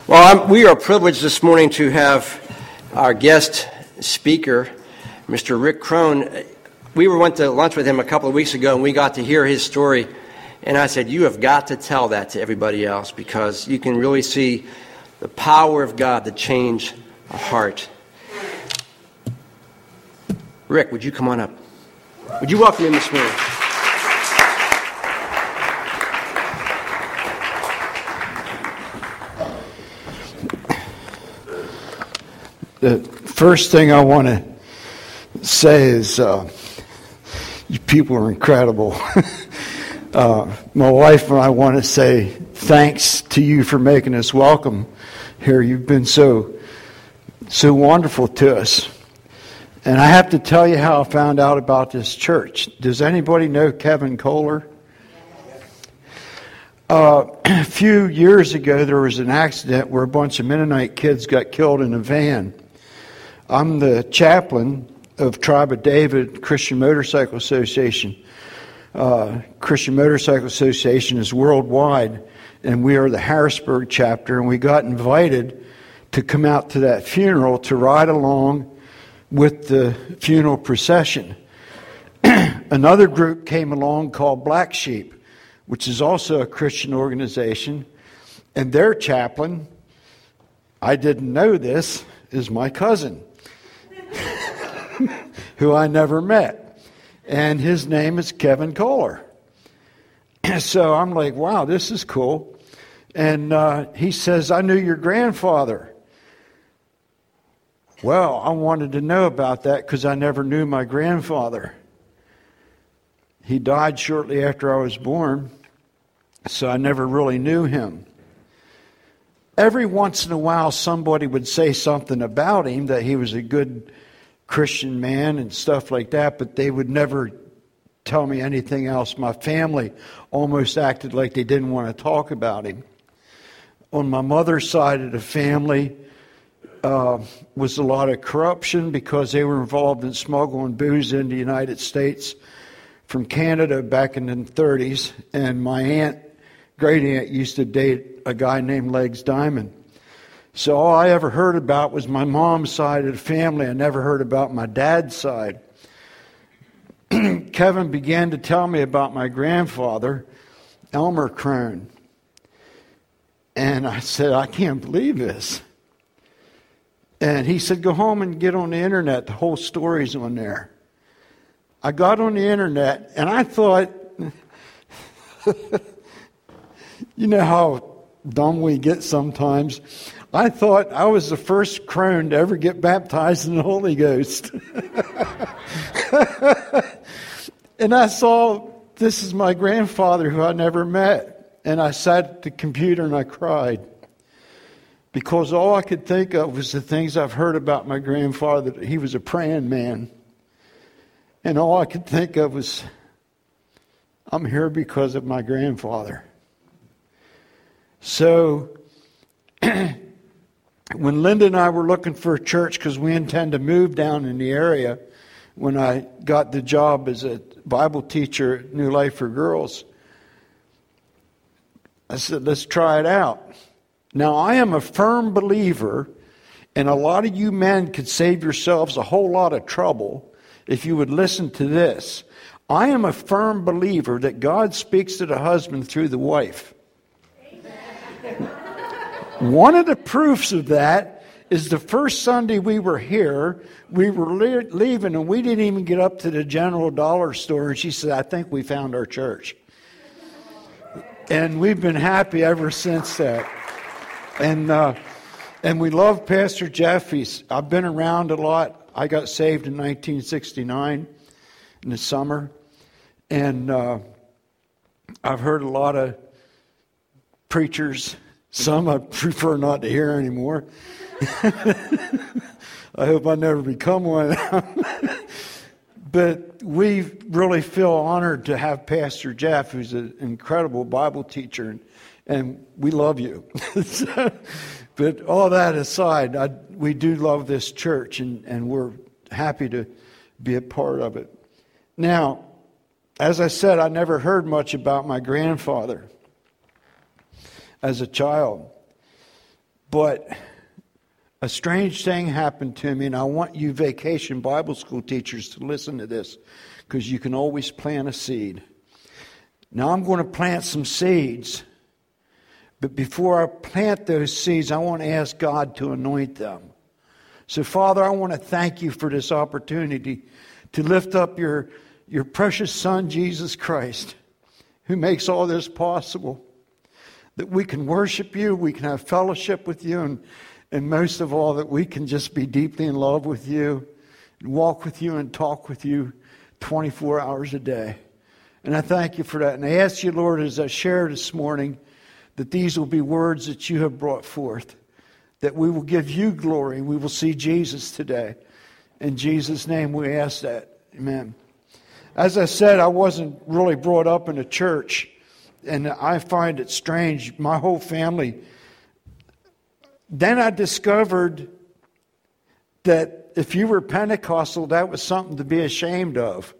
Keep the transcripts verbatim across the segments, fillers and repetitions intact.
Well, I'm, we are privileged this morning to have our guest speaker, Mister Rick Crone. We were went to lunch with him a couple of weeks ago, and we got to hear his story. And I said, you have got to tell that to everybody else, because you can really see the power of God to change a heart. Rick, would you come on up? Would you welcome him this morning? The first thing I want to say is uh, you people are incredible. uh, my wife and I want to say thanks to you for making us welcome here. You've been so, so wonderful to us. And I have to tell you how I found out about this church. Does anybody know Kevin Kohler? Uh, a few years ago, there was an accident where a bunch of Mennonite kids got killed in a van. I'm the chaplain of Tribe of David Christian Motorcycle Association. Uh, Christian Motorcycle Association is worldwide, and we are the Harrisburg chapter, and we got invited to come out to that funeral to ride along with the funeral procession. Another group came along called Black Sheep, which is also a Christian organization, and their chaplain, I didn't know this, is my cousin, who I never met. And his name is Kevin Kohler. So I'm like, wow, this is cool. And uh, he says, I knew your grandfather. Well, I wanted to know about that because I never knew my grandfather. He died shortly after I was born, so I never really knew him. Every once in a while, somebody would say something about him, that he was a good Christian man and stuff like that, but they would never tell me anything else. My family almost acted like they didn't want to talk about him. On my mother's side of the family uh, was a lot of corruption because they were involved in smuggling booze into the United States from Canada back in the thirties, and my aunt, great aunt, used to date a guy named Legs Diamond. So all I ever heard about was my mom's side of the family. I never heard about my dad's side. Kevin began to tell me about my grandfather, Elmer Crone. And I said, I can't believe this. And he said, go home and get on the internet. The whole story's on there. I got on the internet, and I thought, you know how dumb we get sometimes. I thought I was the first crone to ever get baptized in the Holy Ghost. And I saw, this is my grandfather who I never met. And I sat at the computer and I cried. Because all I could think of was the things I've heard about my grandfather. He was a praying man. And all I could think of was, I'm here because of my grandfather. So, when Linda and I were looking for a church, because we intend to move down in the area, when I got the job as a Bible teacher at New Life for Girls, I said, let's try it out. Now, I am a firm believer, and a lot of you men could save yourselves a whole lot of trouble if you would listen to this. I am a firm believer that God speaks to the husband through the wife. One of the proofs of that is the first Sunday we were here, we were le- leaving and we didn't even get up to the General Dollar store, and she said, I think we found our church. And we've been happy ever since that. And uh, and we love Pastor Jeff. He's, I've been around a lot. I got saved in nineteen sixty-nine in the summer. And uh, I've heard a lot of preachers. Some I prefer not to hear anymore. I hope I never become one of them. But we really feel honored to have Pastor Jeff, who's an incredible Bible teacher, and, and we love you. But all that aside, I, we do love this church, and, and we're happy to be a part of it. Now, as I said, I never heard much about my grandfather as a child. But a strange thing happened to me, and I want you vacation Bible school teachers to listen to this, because you can always plant a seed. Now I'm going to plant some seeds, but before I plant those seeds, I want to ask God to anoint them. So, Father, I want to thank you for this opportunity to lift up your, your precious Son, Jesus Christ, who makes all this possible, that we can worship you, we can have fellowship with you, and And most of all, that we can just be deeply in love with you, and walk with you and talk with you twenty-four hours a day. And I thank you for that. And I ask you, Lord, as I share this morning, that these will be words that you have brought forth, that we will give you glory. We will see Jesus today. In Jesus' name we ask that. Amen. As I said, I wasn't really brought up in a church, and I find it strange. My whole family... Then I discovered that if you were Pentecostal, that was something to be ashamed of.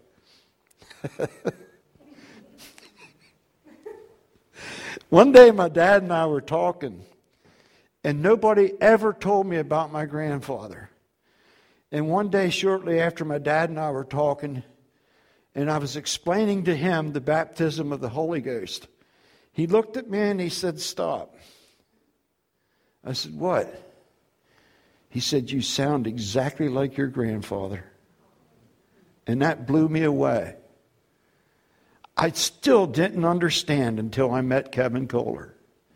One day my dad and I were talking, and nobody ever told me about my grandfather. And one day shortly after my dad and I were talking, and I was explaining to him the baptism of the Holy Ghost, he looked at me and he said, "Stop." I said, "What?" He said, "You sound exactly like your grandfather." And that blew me away. I still didn't understand until I met Kevin Kohler.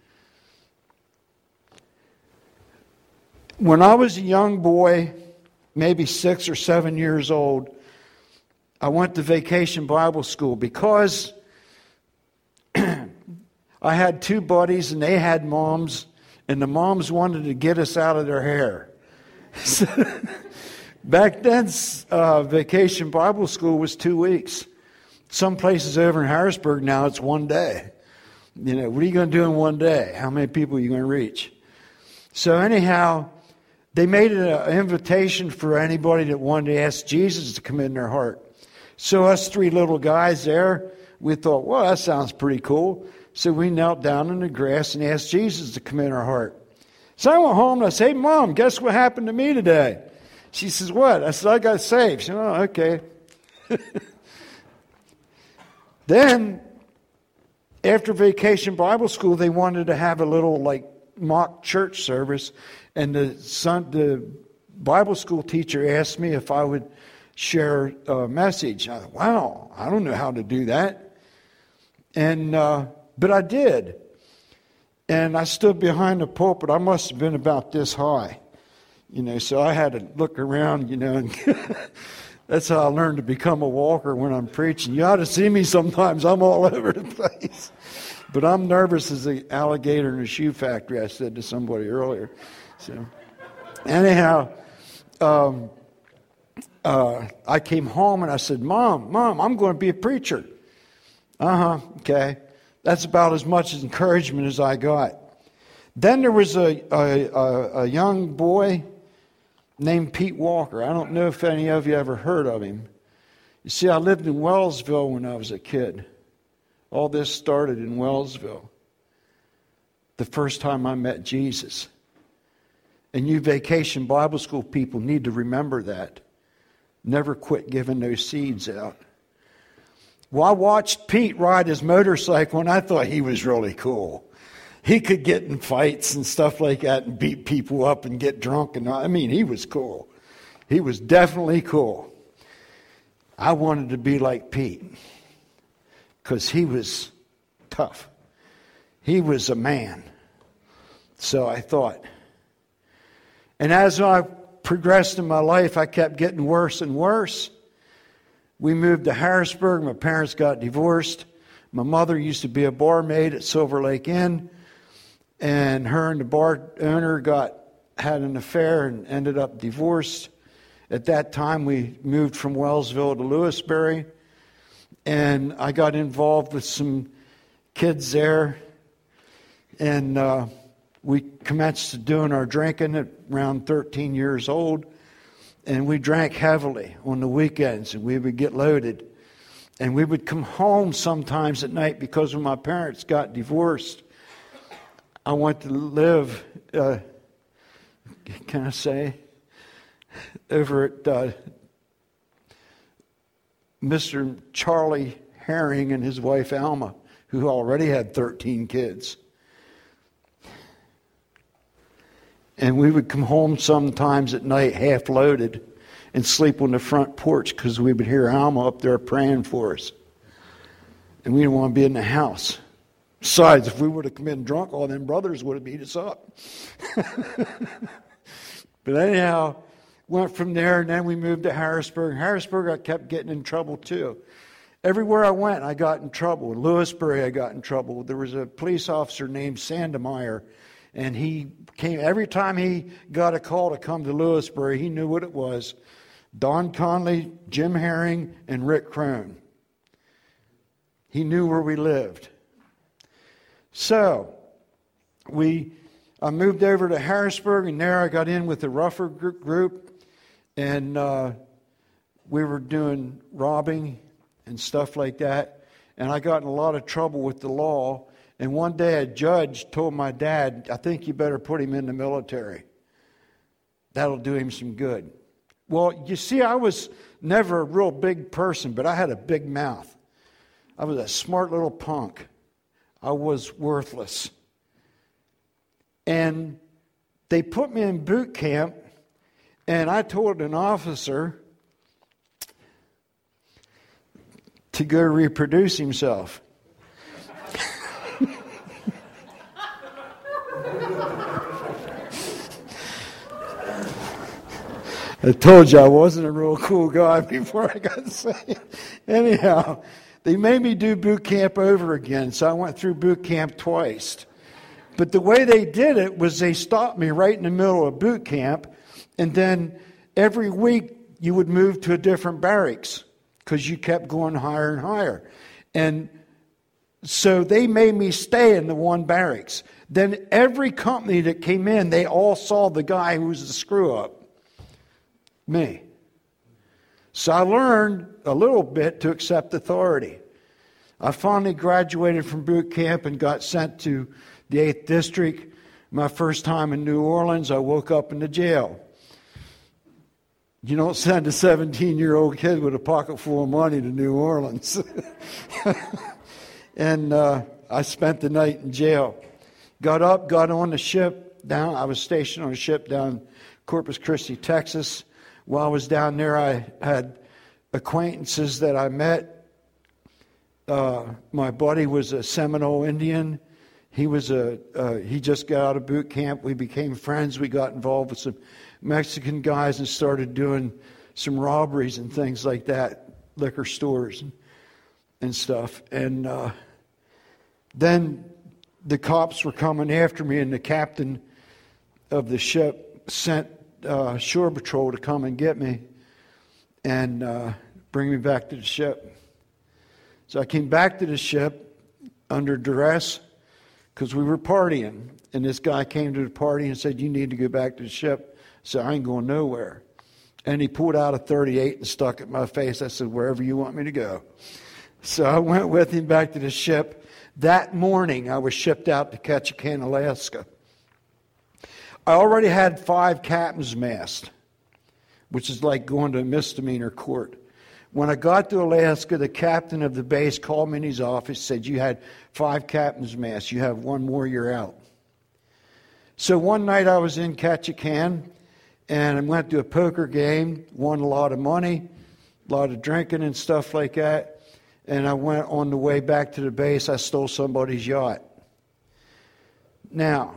When I was a young boy, maybe six or seven years old, I went to vacation Bible school because I had two buddies and they had moms. And the moms wanted to get us out of their hair. So, back then, uh, vacation Bible school was two weeks. Some places over in Harrisburg now, it's one day. You know, what are you going to do in one day? How many people are you going to reach? So anyhow, they made an invitation for anybody that wanted to ask Jesus to come in their heart. So us three little guys there, we thought, well, that sounds pretty cool. So we knelt down in the grass and asked Jesus to come in our heart. So I went home and I said, "Hey, Mom, guess what happened to me today?" She says, "What?" I said, "I got saved." She said, "Oh, okay." Then, after vacation Bible school, they wanted to have a little like mock church service. And the, son, the Bible school teacher asked me if I would share a message. I thought, wow, I don't know how to do that. And... Uh, But I did. And I stood behind the pulpit. I must have been about this high. You know, so I had to look around, you know. And that's how I learned to become a walker when I'm preaching. You ought to see me sometimes. I'm all over the place. But I'm nervous as an alligator in a shoe factory, I said to somebody earlier. So, anyhow, um, uh, I came home and I said, Mom, Mom, I'm going to be a preacher. Uh-huh, okay. That's about as much encouragement as I got. Then there was a, a, a, a young boy named Pete Walker. I don't know if any of you ever heard of him. You see, I lived in Wellsville when I was a kid. All this started in Wellsville. The first time I met Jesus. And you vacation Bible school people need to remember that. Never quit giving those seeds out. Well, I watched Pete ride his motorcycle, and I thought he was really cool. He could get in fights and stuff like that and beat people up and get drunk. And I mean, he was cool. He was definitely cool. I wanted to be like Pete because he was tough. He was a man. So I thought. And as I progressed in my life, I kept getting worse and worse. We moved to Harrisburg. My parents got divorced. My mother used to be a barmaid at Silver Lake Inn. And her and the bar owner got had an affair and ended up divorced. At that time, we moved from Wellsville to Lewisberry. And I got involved with some kids there. And uh, we commenced doing our drinking at around thirteen years old. And we drank heavily on the weekends, and we would get loaded. And we would come home sometimes at night because when my parents got divorced, I went to live uh, can I say, over at uh, Mister Charlie Herring and his wife Alma, who already had thirteen kids. And we would come home sometimes at night half loaded and sleep on the front porch because we would hear Alma up there praying for us. And we didn't want to be in the house. Besides, if we would have come in drunk, all them brothers would have beat us up. But anyhow, went from there, and then we moved to Harrisburg. Harrisburg, I kept getting in trouble too. Everywhere I went, I got in trouble. In Lewisburg, I got in trouble. There was a police officer named Sandemeyer, and he came every time he got a call to come to Lewisburg, he knew what it was. Don Conley, Jim Herring, and Rick Crone. He knew where we lived. So, we, I moved over to Harrisburg, and there I got in with the Ruffer group, and uh, we were doing robbing and stuff like that, and I got in a lot of trouble with the law. And one day a judge told my dad, I think you better put him in the military. That'll do him some good. Well, you see, I was never a real big person, but I had a big mouth. I was a smart little punk. I was worthless. And they put me in boot camp, and I told an officer to go reproduce himself. I told you I wasn't a real cool guy before I got saved. Anyhow, they made me do boot camp over again, so I went through boot camp twice. But the way they did it was they stopped me right in the middle of boot camp, and then every week you would move to a different barracks because you kept going higher and higher. And so they made me stay in the one barracks. Then every company that came in, they all saw the guy who was the screw-up. Me. So I learned a little bit to accept authority. I finally graduated from boot camp and got sent to the eighth District. My first time in New Orleans, I woke up in the jail. You don't send a seventeen-year-old kid with a pocket full of money to New Orleans. And uh, I spent the night in jail. Got up, got on the ship down. I was stationed on a ship down Corpus Christi, Texas. While I was down there, I had acquaintances that I met. Uh, my buddy was a Seminole Indian. He was a uh, he just got out of boot camp. We became friends. We got involved with some Mexican guys and started doing some robberies and things like that, liquor stores and, and stuff. And uh, then the cops were coming after me, and the captain of the ship sent Uh, shore patrol to come and get me and uh, bring me back to the ship. So I came back to the ship under duress because we were partying. And this guy came to the party and said, "You need to go back to the ship." I said, "I ain't going nowhere." And he pulled out a thirty-eight and stuck it in my face. I said, "Wherever you want me to go." So I went with him back to the ship. That morning I was shipped out to Ketchikan, Alaska. I already had five captain's masts, which is like going to a misdemeanor court. When I got to Alaska, the captain of the base called me in his office, said, "You had five captain's masts. You have one more, you're out." So one night I was in Ketchikan, and I went to a poker game, won a lot of money, a lot of drinking and stuff like that. And I went on the way back to the base, I stole somebody's yacht. Now,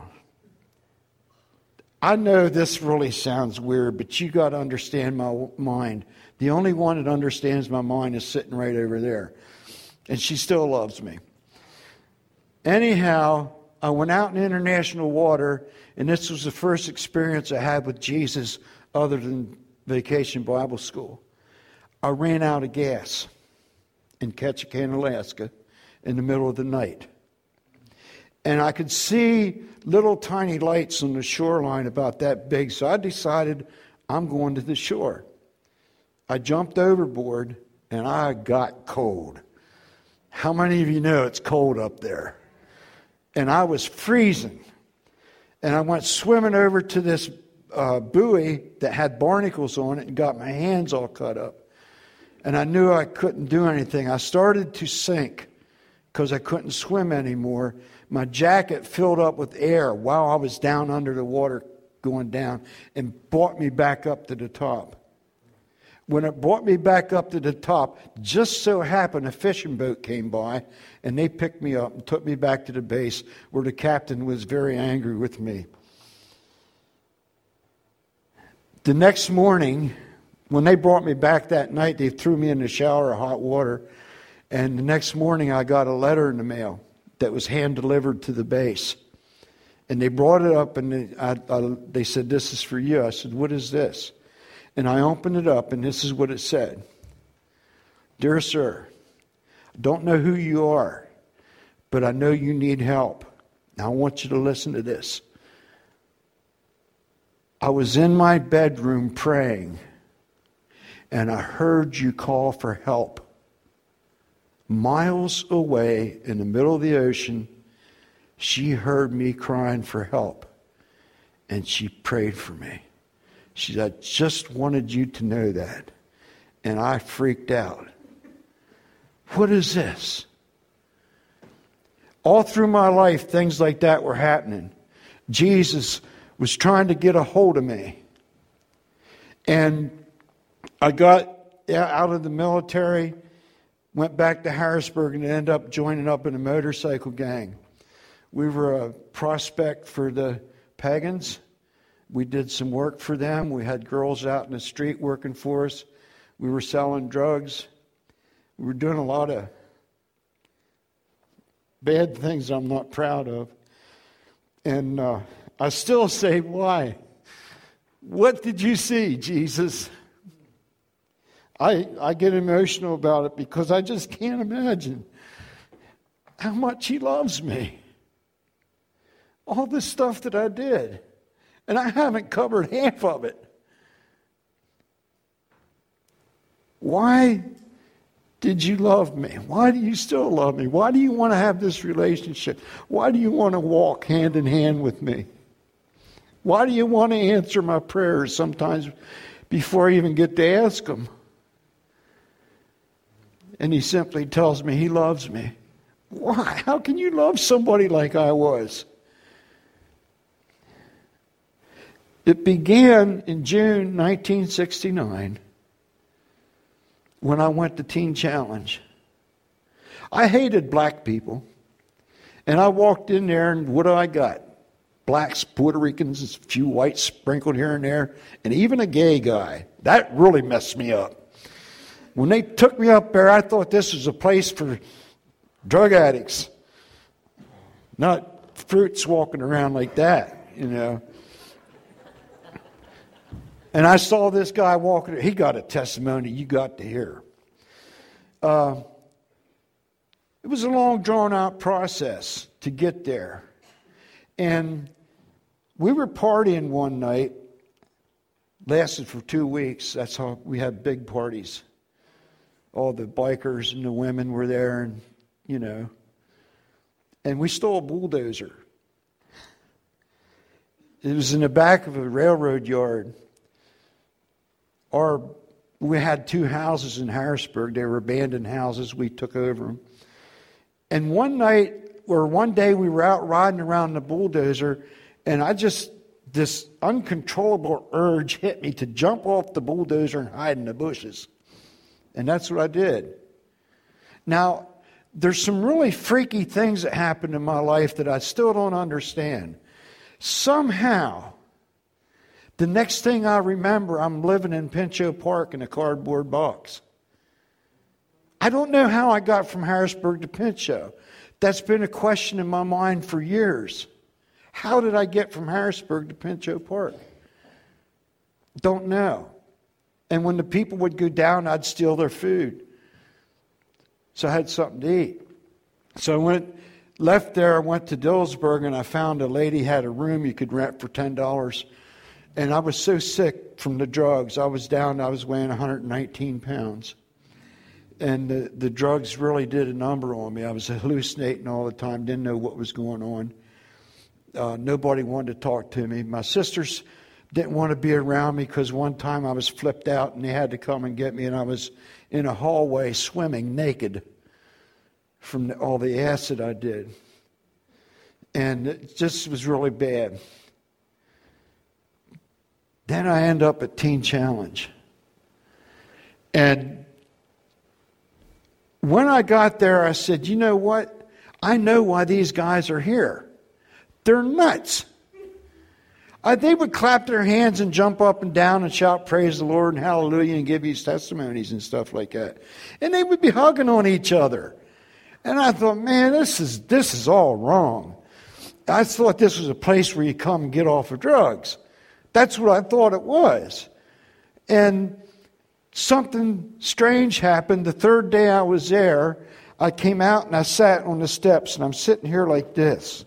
I know this really sounds weird, but you got to understand my mind. The only one that understands my mind is sitting right over there. And she still loves me. Anyhow, I went out in international water, and this was the first experience I had with Jesus other than Vacation Bible School. I ran out of gas in Ketchikan, Alaska, in the middle of the night. And I could see little tiny lights on the shoreline about that big, so I decided I'm going to the shore. I jumped overboard, and I got cold. How many of you know it's cold up there? And I was freezing. And I went swimming over to this uh, buoy that had barnacles on it and got my hands all cut up. And I knew I couldn't do anything. I started to sink because I couldn't swim anymore. My jacket filled up with air while I was down under the water going down and brought me back up to the top. When it brought me back up to the top, just so happened a fishing boat came by and they picked me up and took me back to the base where the captain was very angry with me. The next morning, when they brought me back that night, they threw me in the shower of hot water. And the next morning, I got a letter in the mail that was hand-delivered to the base. And they brought it up, and they, I, I, they said, "This is for you." I said, "What is this?" And I opened it up, and this is what it said. "Dear sir, I don't know who you are, but I know you need help. Now I want you to listen to this. I was in my bedroom praying, and I heard you call for help. Miles away in the middle of the ocean, she heard me crying for help, and she prayed for me. She said, I just wanted you to know that." And I freaked out. What is this? All through my life, things like that were happening. Jesus was trying to get a hold of me. And I got out of the military, went back to Harrisburg, and ended up joining up in a motorcycle gang. We were a prospect for the pagans. We did some work for them. We had girls out in the street working for us. We were selling drugs. We were doing a lot of bad things I'm not proud of. And uh, I still say, why? What did you see, Jesus? I, I get emotional about it because I just can't imagine how much He loves me. All this stuff that I did. And I haven't covered half of it. Why did you love me? Why do you still love me? Why do you want to have this relationship? Why do you want to walk hand in hand with me? Why do you want to answer my prayers sometimes before I even get to ask them? And He simply tells me He loves me. Why? How can you love somebody like I was? It began in June nineteen sixty-nine when I went to Teen Challenge. I hated black people. And I walked in there, and what do I got? Blacks, Puerto Ricans, a few whites sprinkled here and there, and even a gay guy. That really messed me up. When they took me up there, I thought this was a place for drug addicts, not fruits walking around like that, you know. And I saw this guy walking. He got a testimony you got to hear. Uh, it was a long, drawn-out process to get there. And we were partying one night. Lasted for two weeks. That's how we had big parties. All the bikers and the women were there, and, you know. And we stole a bulldozer. It was in the back of a railroad yard. Our, we had two houses in Harrisburg. They were abandoned houses. We took over them. And one night, or one day, we were out riding around the bulldozer, and I just, this uncontrollable urge hit me to jump off the bulldozer and hide in the bushes. And that's what I did. Now, there's some really freaky things that happened in my life that I still don't understand. Somehow, the next thing I remember, I'm living in Pinchot Park in a cardboard box. I don't know how I got from Harrisburg to Pinchot. That's been a question in my mind for years. How did I get from Harrisburg to Pinchot Park? Don't know. And when the people would go down, I'd steal their food. So I had something to eat. So I went, left there, I went to Dillsburg, and I found a lady had a room you could rent for ten dollars. And I was so sick from the drugs. I was down, I was weighing one hundred nineteen pounds. And the, the drugs really did a number on me. I was hallucinating all the time, didn't know what was going on. Uh, nobody wanted to talk to me. My sisters, didn't want to be around me because one time I was flipped out and they had to come and get me, and I was in a hallway swimming naked from all the acid I did. And it just was really bad. Then I end up at Teen Challenge. And when I got there, I said, you know what? I know why these guys are here. They're nuts. Uh, they would clap their hands and jump up and down and shout praise the Lord and hallelujah and give these testimonies and stuff like that. And they would be hugging on each other. And I thought, man, this is this is all wrong. I thought this was a place where you come and get off of drugs. That's what I thought it was. And something strange happened. The third day I was there, I came out and I sat on the steps, and I'm sitting here like this.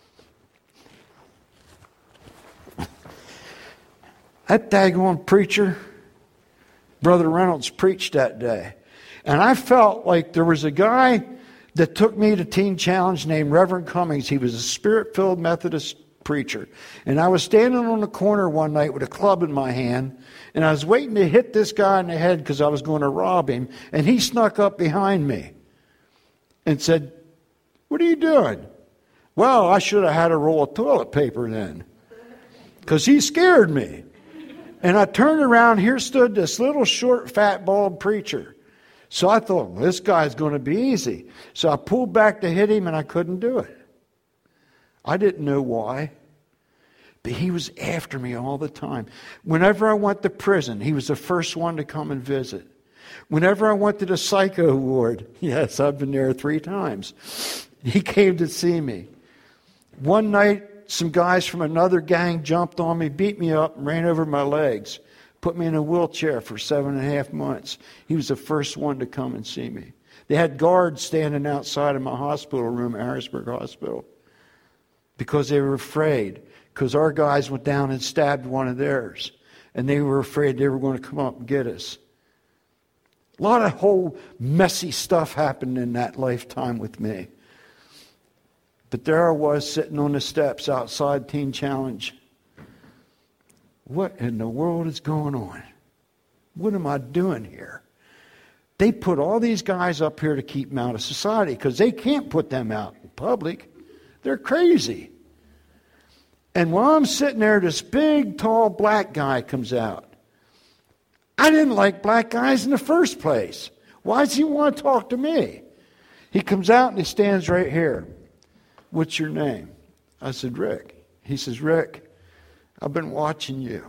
That daggone preacher, Brother Reynolds, preached that day. And I felt like there was a guy that took me to Teen Challenge named Reverend Cummings. He was a Spirit-filled Methodist preacher. And I was standing on the corner one night with a club in my hand, and I was waiting to hit this guy in the head because I was going to rob him. And he snuck up behind me and said, "What are you doing?" Well, I should have had a roll of toilet paper then, because he scared me. And I turned around, here stood this little short, fat, bald preacher. So I thought, well, this guy's going to be easy. So I pulled back to hit him, and I couldn't do it. I didn't know why. But he was after me all the time. Whenever I went to prison, he was the first one to come and visit. Whenever I went to the psycho ward, yes, I've been there three times, he came to see me. One night, some guys from another gang jumped on me, beat me up, and ran over my legs. Put me in a wheelchair for seven and a half months. He was the first one to come and see me. They had guards standing outside of my hospital room at Harrisburg Hospital because they were afraid, because our guys went down and stabbed one of theirs, and they were afraid they were going to come up and get us. A lot of whole messy stuff happened in that lifetime with me. But there I was sitting on the steps outside Teen Challenge. What in the world is going on? What am I doing here? They put all these guys up here to keep them out of society because they can't put them out in public. They're crazy. And while I'm sitting there, this big, tall, black guy comes out. I didn't like black guys in the first place. Why does he want to talk to me? He comes out and he stands right here. "What's your name?" I said, "Rick." He says, "Rick, I've been watching you."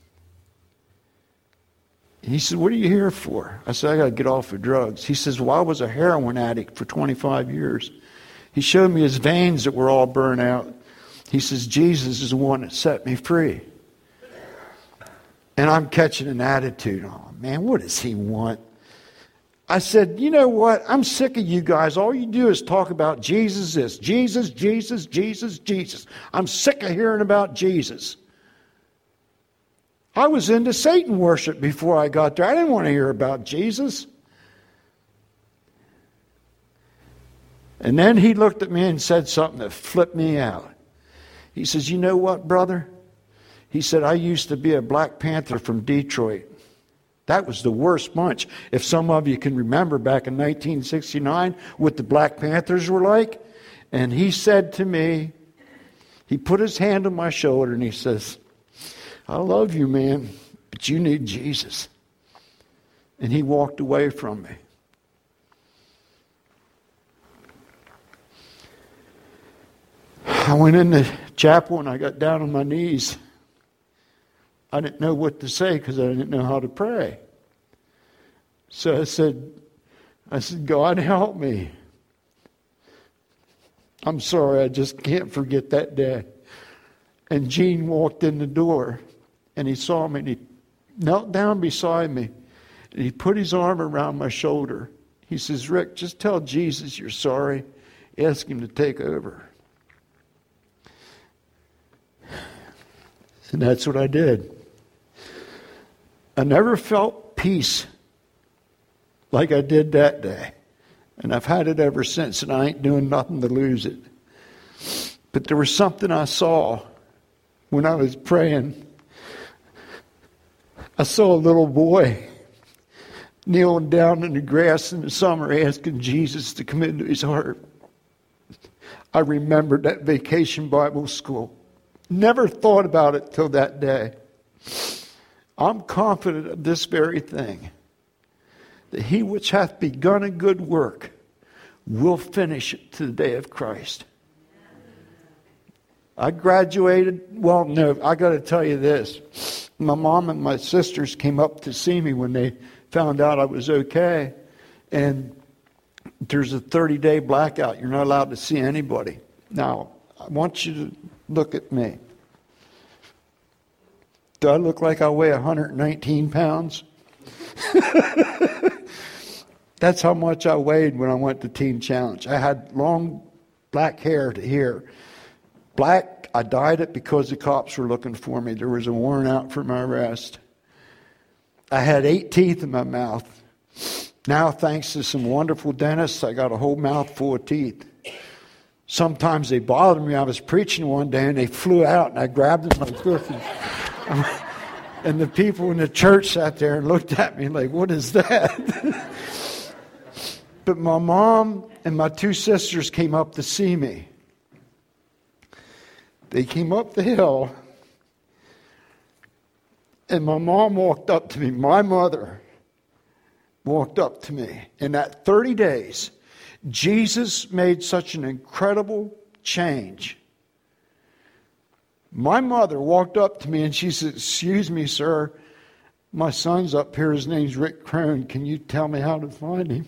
He said, "What are you here for?" I said, "I got to get off of drugs." He says, "Well, I was a heroin addict for twenty-five years. He showed me his veins that were all burned out. He says, "Jesus is the one that set me free." And I'm catching an attitude. Oh, man, what does he want? I said, "You know what? I'm sick of you guys. All you do is talk about Jesus this. Jesus, Jesus, Jesus, Jesus. I'm sick of hearing about Jesus." I was into Satan worship before I got there. I didn't want to hear about Jesus. And then he looked at me and said something that flipped me out. He says, "You know what, brother?" He said, "I used to be a Black Panther from Detroit. That was the worst bunch. If some of you can remember back in nineteen sixty-nine what the Black Panthers were like." And he said to me, he put his hand on my shoulder and he says, "I love you, man, but you need Jesus." And he walked away from me. I went in the chapel and I got down on my knees. I didn't know what to say because I didn't know how to pray. So I said, I said, "God, help me. I'm sorry, I just can't forget that day." And Gene walked in the door and he saw me and he knelt down beside me and he put his arm around my shoulder. He says, "Rick, just tell Jesus you're sorry. Ask him to take over." And that's what I did. I never felt peace like I did that day. And I've had it ever since, and I ain't doing nothing to lose it. But there was something I saw when I was praying. I saw a little boy kneeling down in the grass in the summer asking Jesus to come into his heart. I remembered that vacation Bible school. Never thought about it till that day. I'm confident of this very thing, that he which hath begun a good work will finish it to the day of Christ. I graduated, well, no, I got to tell you this. My mom and my sisters came up to see me when they found out I was okay. And there's a thirty-day blackout. You're not allowed to see anybody. Now, I want you to look at me. Do I look like I weigh one hundred nineteen pounds? That's how much I weighed when I went to Teen Challenge. I had long black hair to here. Black, I dyed it because the cops were looking for me. There was a warrant out for my arrest. I had eight teeth in my mouth. Now, thanks to some wonderful dentists, I got a whole mouth full of teeth. Sometimes they bothered me. I was preaching one day and they flew out and I grabbed them like this. And, and the people in the church sat there and looked at me like, what is that? But my mom and my two sisters came up to see me. They came up the hill, and my mom walked up to me. My mother walked up to me. In that thirty days, Jesus made such an incredible change. My mother walked up to me and she said, excuse me, sir, my son's up here. His name's Rick Crone. Can you tell me how to find him?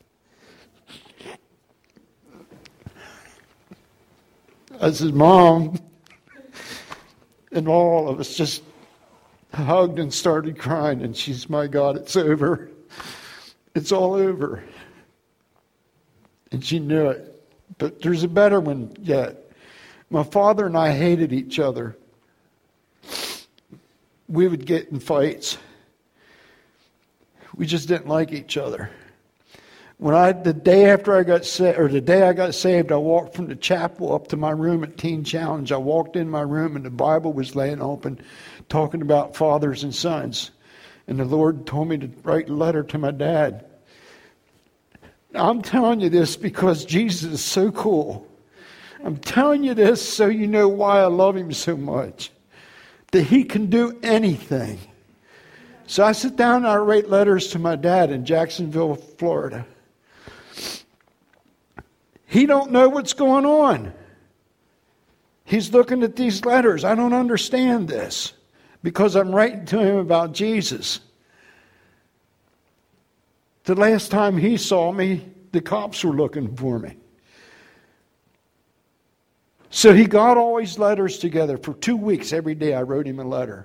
I said, Mom. And all of us just hugged and started crying. And she's, my God, it's over. It's all over. And she knew it. But there's a better one yet. My father and I hated each other. We would get in fights. We just didn't like each other. When I, the day after I got saved, or the day I got saved, I walked from the chapel up to my room at Teen Challenge. I walked in my room and the Bible was laying open, talking about fathers and sons. And the Lord told me to write a letter to my dad. I'm telling you this because Jesus is so cool. I'm telling you this so you know why I love him so much. That he can do anything. So I sit down and I write letters to my dad in Jacksonville, Florida. He don't know what's going on. He's looking at these letters. I don't understand this because I'm writing to him about Jesus. The last time he saw me, the cops were looking for me. So he got all his letters together. For two weeks, every day I wrote him a letter.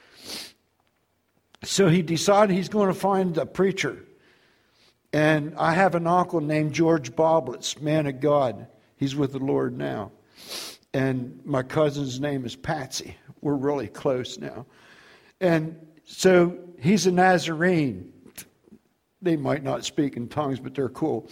So he decided he's going to find a preacher. And I have an uncle named George Boblitz, man of God. He's with the Lord now. And my cousin's name is Patsy. We're really close now. And so he's a Nazarene. They might not speak in tongues, but they're cool.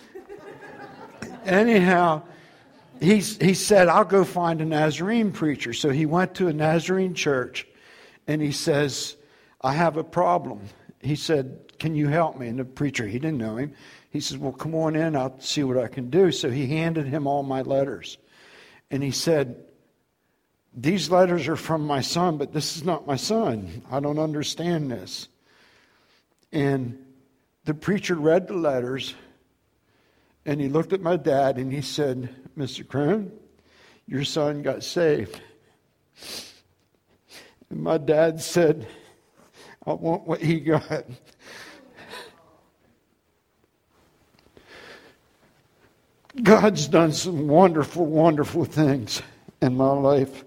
Anyhow, he's, he said, I'll go find a Nazarene preacher. So he went to a Nazarene church, and he says, I have a problem. He said, can you help me? And the preacher, he didn't know him. He says, well, come on in. I'll see what I can do. So he handed him all my letters. And he said, these letters are from my son, but this is not my son. I don't understand this. And the preacher read the letters, and he looked at my dad, and he said, Mister Crone, your son got saved. And my dad said, I want what he got. God's done some wonderful, wonderful things in my life.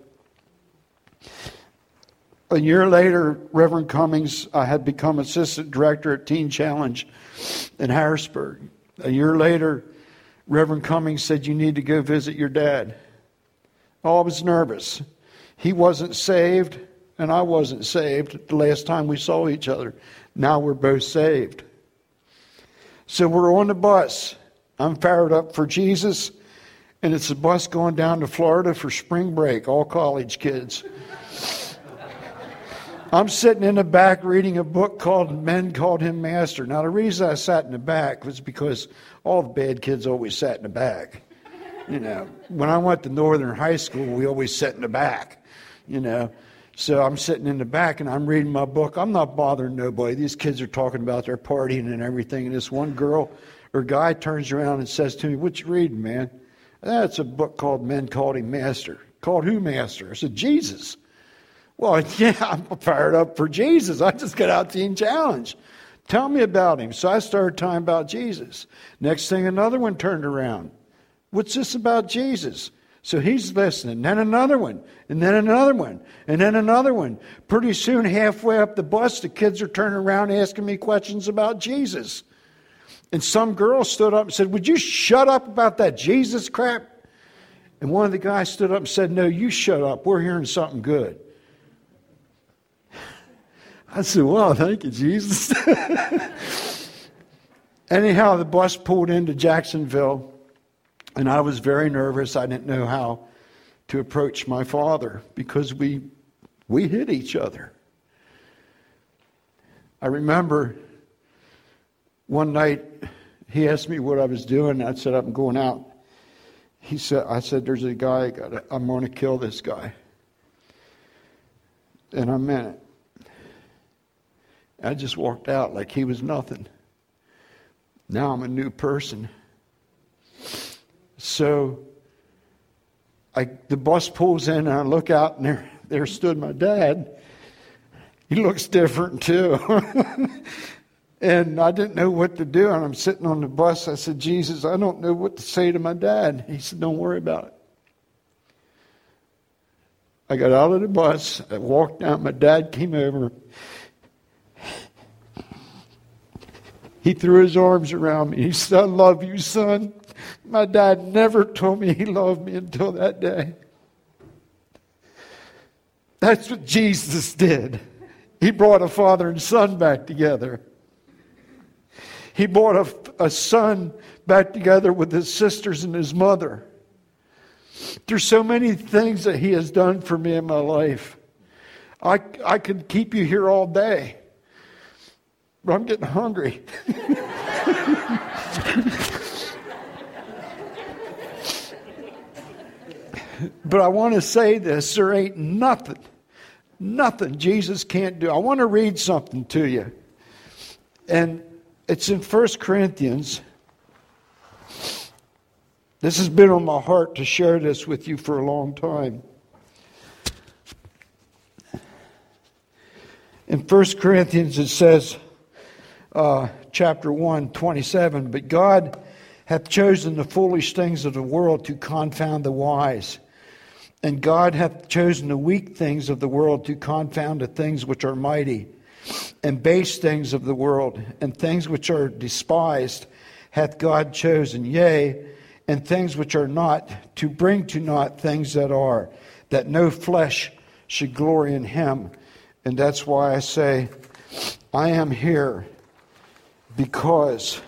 A year later, Reverend Cummings, I had become assistant director at Teen Challenge in Harrisburg. A year later, Reverend Cummings said, you need to go visit your dad. Oh, I was nervous. He wasn't saved, and I wasn't saved the last time we saw each other. Now we're both saved. So we're on the bus. I'm fired up for Jesus, and it's a bus going down to Florida for spring break, all college kids. I'm sitting in the back reading a book called Men Called Him Master. Now, the reason I sat in the back was because all the bad kids always sat in the back. You know, when I went to Northern High School, we always sat in the back, you know. So I'm sitting in the back and I'm reading my book. I'm not bothering nobody. These kids are talking about their partying and everything. And this one girl or guy turns around and says to me, "What you reading, man?" "That's a book called Men Called Him Master." "Called who master?" I said, "Jesus." "Well, yeah, I'm fired up for Jesus. I just got out Teen Challenge. Tell me about him." So I started talking about Jesus. Next thing, another one turned around. "What's this about Jesus?" So he's listening. Then another one. And then another one. And then another one. Pretty soon, halfway up the bus, the kids are turning around asking me questions about Jesus. And some girl stood up and said, "Would you shut up about that Jesus crap?" And one of the guys stood up and said, "No, you shut up. We're hearing something good." I said, "Well, thank you, Jesus." Anyhow, the bus pulled into Jacksonville, and I was very nervous. I didn't know how to approach my father because we we hit each other. I remember one night he asked me what I was doing. I said, "I'm going out." He said, I said, "There's a guy, I gotta, I'm going to kill this guy." And I meant it. I just walked out like he was nothing. Now I'm a new person. So I, the bus pulls in and I look out and there, there stood my dad. He looks different too. And I didn't know what to do. And I'm sitting on the bus. I said, "Jesus, I don't know what to say to my dad." He said, "Don't worry about it." I got out of the bus. I walked down. My dad came over. He threw his arms around me. He said, "I love you, son." My dad never told me he loved me until that day. That's what Jesus did. He brought a father and son back together. He brought a, a son back together with his sisters and his mother. There's so many things that he has done for me in my life. I, I could keep you here all day, but I'm getting hungry. But I want to say this, there ain't nothing, nothing Jesus can't do. I want to read something to you. And it's in First Corinthians. This has been on my heart to share this with you for a long time. In First Corinthians it says, uh, chapter one, twenty-seven, "But God hath chosen the foolish things of the world to confound the wise. And God hath chosen the weak things of the world to confound the things which are mighty. And base things of the world, and things which are despised, hath God chosen, yea, and things which are not, to bring to naught things that are, that no flesh should glory in him." And that's why I say, I am here because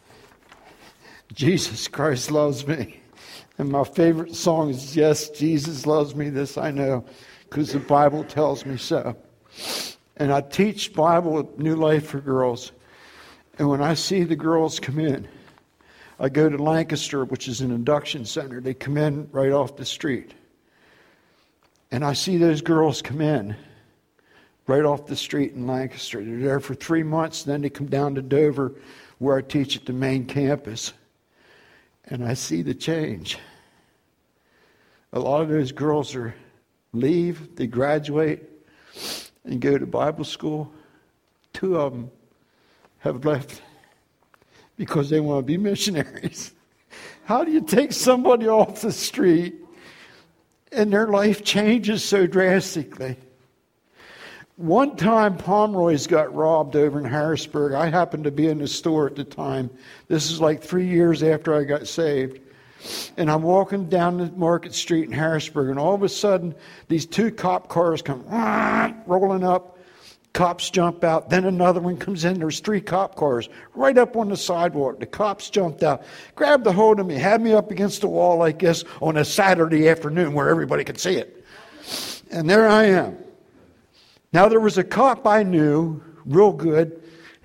Jesus Christ loves me. And my favorite song is, "Yes, Jesus loves me, this I know, because the Bible tells me so." And I teach Bible at New Life for Girls. And when I see the girls come in, I go to Lancaster, which is an induction center. They come in right off the street. And I see those girls come in right off the street in Lancaster. They're there for three months. Then they come down to Dover, where I teach at the main campus. And I see the change. A lot of those girls are leave, they graduate, and go to Bible school. Two of them have left because they want to be missionaries. How do you take somebody off the street and their life changes so drastically? One time, Pomeroy's got robbed over in Harrisburg. I happened to be in the store at the time. This is like three years after I got saved. And I'm walking down the Market Street in Harrisburg, and all of a sudden, these two cop cars come rolling up. Cops jump out. Then another one comes in. There's three cop cars right up on the sidewalk. The cops jumped out, grabbed a hold of me, had me up against the wall like this on a Saturday afternoon where everybody could see it. And there I am. Now, there was a cop I knew real good.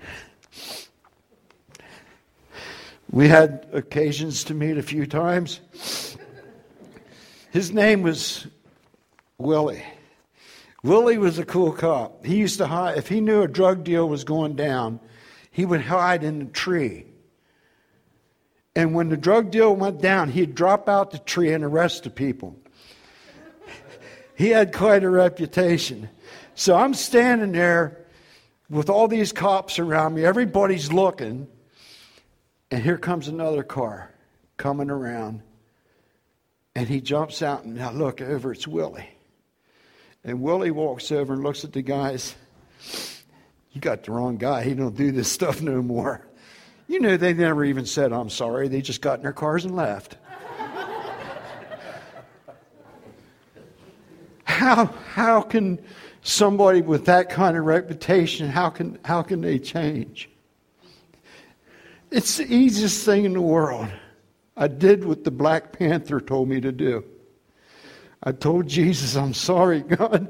We had occasions to meet a few times. His name was Willie. Willie was a cool cop. He used to hide. If he knew a drug deal was going down, he would hide in the tree. And when the drug deal went down, he'd drop out the tree and arrest the people. He had quite a reputation. So I'm standing there with all these cops around me. Everybody's looking. And here comes another car coming around. And he jumps out, and I look over, it's Willie. And Willie walks over and looks at the guys. You got the wrong guy. He don't do this stuff no more. You know, they never even said, I'm sorry. They just got in their cars and left. How how can somebody with that kind of reputation, how can how can they change? It's the easiest thing in the world. I did what the Black Panther told me to do. I told Jesus, I'm sorry, God.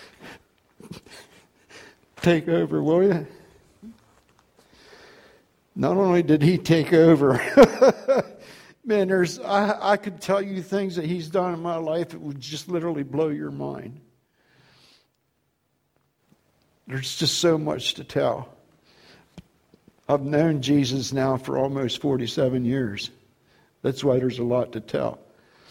Take over, will you? Not only did he take over, man, there's I, I could tell you things that he's done in my life that would just literally blow your mind. There's just so much to tell. I've known Jesus now for almost forty-seven years. That's why there's a lot to tell.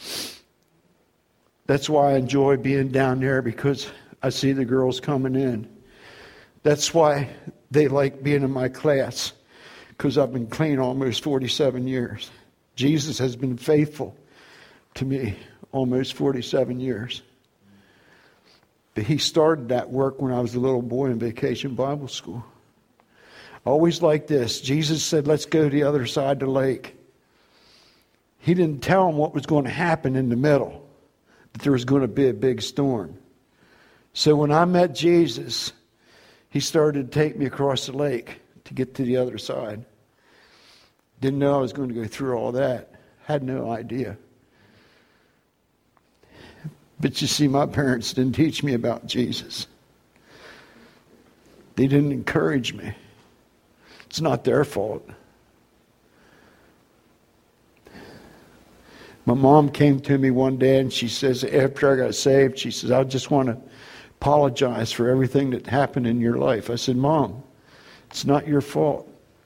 That's why I enjoy being down there, because I see the girls coming in. That's why they like being in my class, because I've been clean almost forty-seven years. Jesus has been faithful to me almost forty-seven years. But he started that work when I was a little boy in Vacation Bible School. Always like this. Jesus said, let's go to the other side of the lake. He didn't tell them what was going to happen in the middle, that there was going to be a big storm. So when I met Jesus, he started to take me across the lake to get to the other side. Didn't know I was going to go through all that. Had no idea. But you see, my parents didn't teach me about Jesus. They didn't encourage me. It's not their fault. My mom came to me one day and she says, after I got saved, she says, I just want to apologize for everything that happened in your life. I said, Mom, it's not your fault.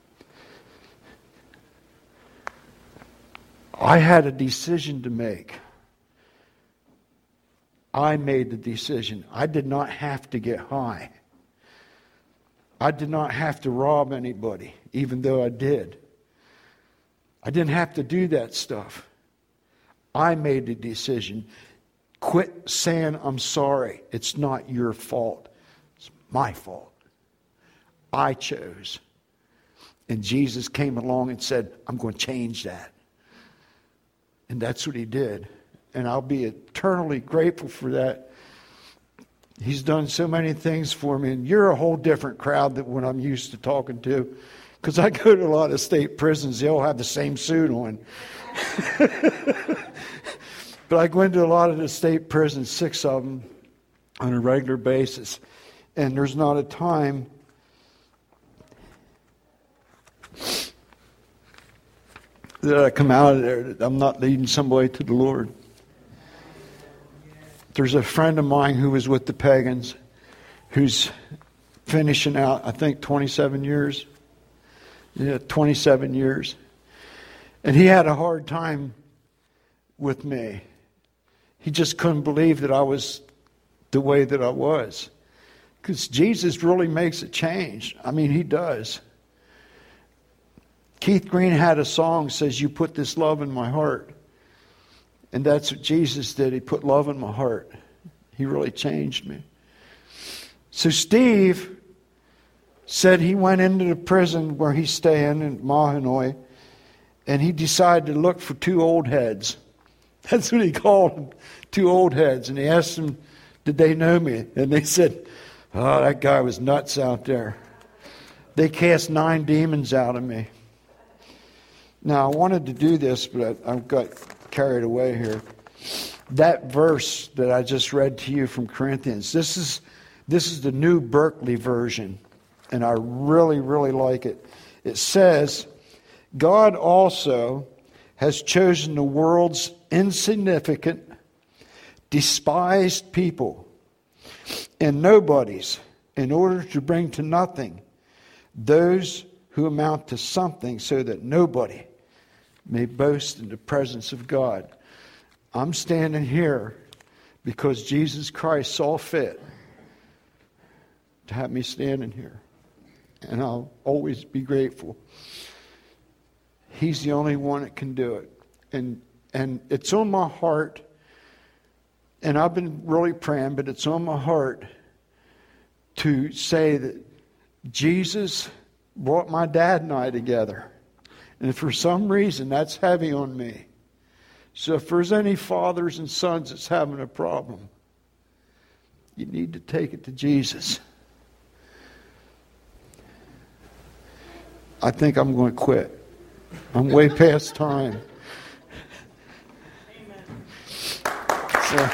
I had a decision to make. I made the decision. I did not have to get high. I did not have to rob anybody, even though I did. I didn't have to do that stuff. I made the decision. Quit saying, I'm sorry. It's not your fault. It's my fault. I chose. And Jesus came along and said, I'm going to change that. And that's what he did. And I'll be eternally grateful for that. He's done so many things for me. And you're a whole different crowd than what I'm used to talking to. Because I go to a lot of state prisons. They all have the same suit on. But I go into a lot of the state prisons, six of them, on a regular basis. And there's not a time that I come out of there that I'm not leading somebody to the Lord. There's a friend of mine who was with the Pagans who's finishing out, I think, twenty-seven years. Yeah, twenty-seven years. And he had a hard time with me. He just couldn't believe that I was the way that I was. Because Jesus really makes a change. I mean, he does. Keith Green had a song that says, you put this love in my heart. And that's what Jesus did. He put love in my heart. He really changed me. So Steve said he went into the prison where he's staying in Mahanoy, and he decided to look for two old heads. That's what he called them, two old heads. And he asked them, did they know me? And they said, oh, that guy was nuts out there. They cast nine demons out of me. Now, I wanted to do this, but I, I got carried away here. That verse that I just read to you from Corinthians, this is This is the New Berkeley version, and I really, really like it. It says, God also has chosen the world's insignificant, despised people and nobodies in order to bring to nothing those who amount to something, so that nobody may boast in the presence of God. I'm standing here because Jesus Christ saw fit to have me standing here. And I'll always be grateful. He's the only one that can do it. And and it's on my heart, and I've been really praying, but it's on my heart to say that Jesus brought my dad and I together. And for some reason, that's heavy on me. So if there's any fathers and sons that's having a problem, you need to take it to Jesus. I think I'm going to quit. I'm way past time. So,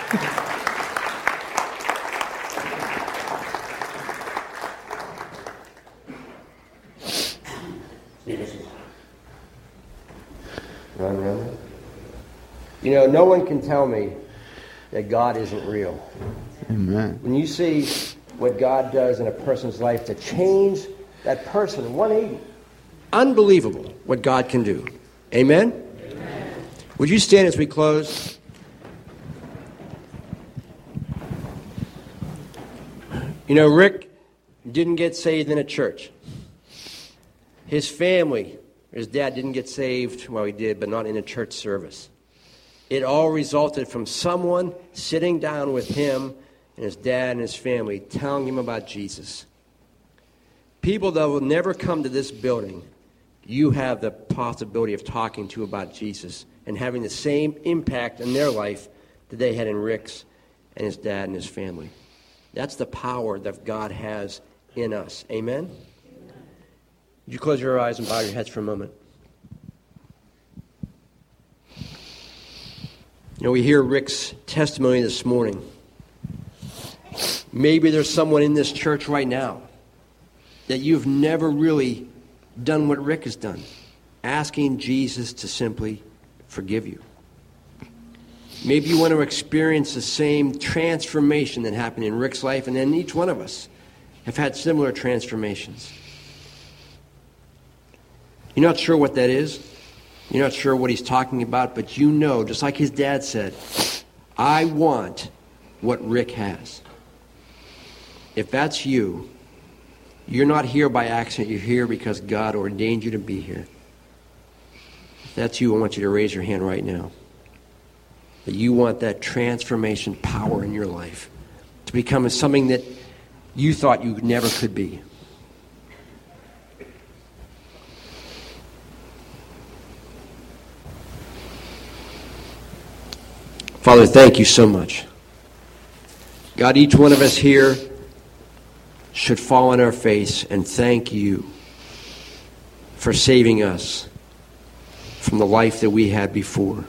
Run, run. You know, no one can tell me that God isn't real. Amen. When you see what God does in a person's life to change that person one eighty, unbelievable what God can do. Amen? Amen. Would you stand as we close? You know, Rick didn't get saved in a church. His family, his dad didn't get saved, well, he did, but not in a church service. It all resulted from someone sitting down with him and his dad and his family, telling him about Jesus. People that will never come to this building, you have the possibility of talking to about Jesus and having the same impact in their life that they had in Rick's and his dad and his family. That's the power that God has in us. Amen? Amen. Would you close your eyes and bow your heads for a moment? You know, we hear Rick's testimony this morning. Maybe there's someone in this church right now that you've never really done what Rick has done, asking Jesus to simply forgive you. Maybe you want to experience the same transformation that happened in Rick's life, and then each one of us have had similar transformations. You're not sure what that is. You're not sure what he's talking about, but you know, just like his dad said, I want what Rick has. If that's you, you're not here by accident. You're here because God ordained you to be here. If that's you, I want you to raise your hand right now. That you want that transformation power in your life to become something that you thought you never could be. Father, thank you so much. God, each one of us here should fall on our face and thank you for saving us from the life that we had before.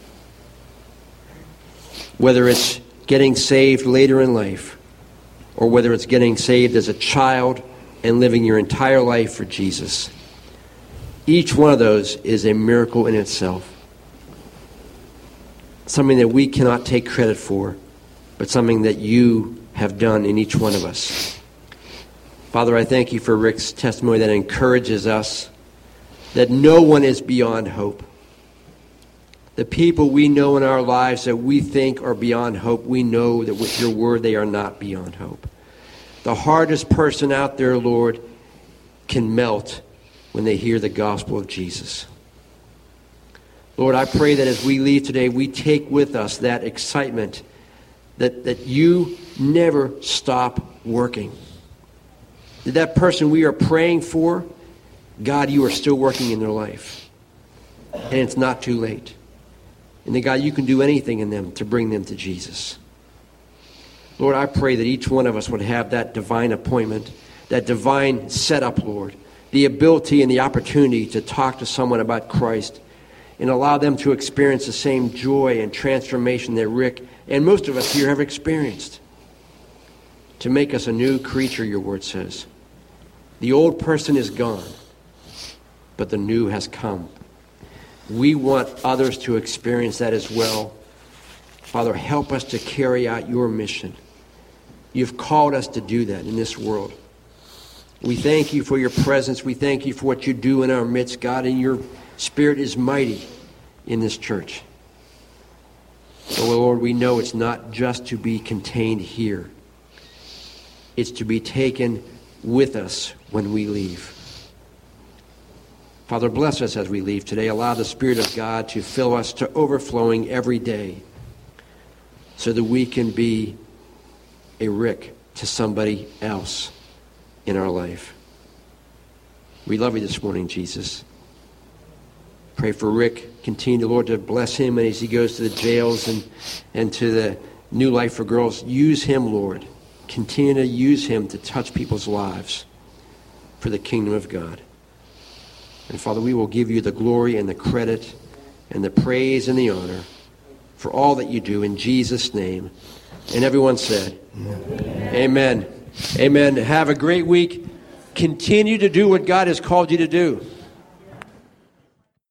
Whether it's getting saved later in life, or whether it's getting saved as a child and living your entire life for Jesus, each one of those is a miracle in itself. Something that we cannot take credit for, but something that you have done in each one of us. Father, I thank you for Rick's testimony that encourages us that no one is beyond hope. The people we know in our lives that we think are beyond hope, we know that with your word they are not beyond hope. The hardest person out there, Lord, can melt when they hear the gospel of Jesus. Lord, I pray that as we leave today, we take with us that excitement that, that you never stop working. That that person we are praying for, God, you are still working in their life. And it's not too late. And that, God, you can do anything in them to bring them to Jesus. Lord, I pray that each one of us would have that divine appointment, that divine setup, Lord, the ability and the opportunity to talk to someone about Christ and allow them to experience the same joy and transformation that Rick and most of us here have experienced. to make us a new creature, your word says. The old person is gone, but the new has come. We want others to experience that as well. Father, help us to carry out your mission. You've called us to do that in this world. We thank you for your presence. We thank you for what you do in our midst, God, and your Spirit is mighty in this church. Oh, Lord, we know it's not just to be contained here. It's to be taken with us when we leave. Father, bless us as we leave today. Allow the Spirit of God to fill us to overflowing every day so that we can be a Rick to somebody else in our life. We love you this morning, Jesus. Pray for Rick. Continue, Lord, to bless him as he goes to the jails and, and to the New Life for Girls. Use him, Lord. Continue to use him to touch people's lives for the kingdom of God. And Father, we will give you the glory and the credit and the praise and the honor for all that you do in Jesus' name. And everyone said, Amen. Amen. Amen. Have a great week. Continue to do what God has called you to do.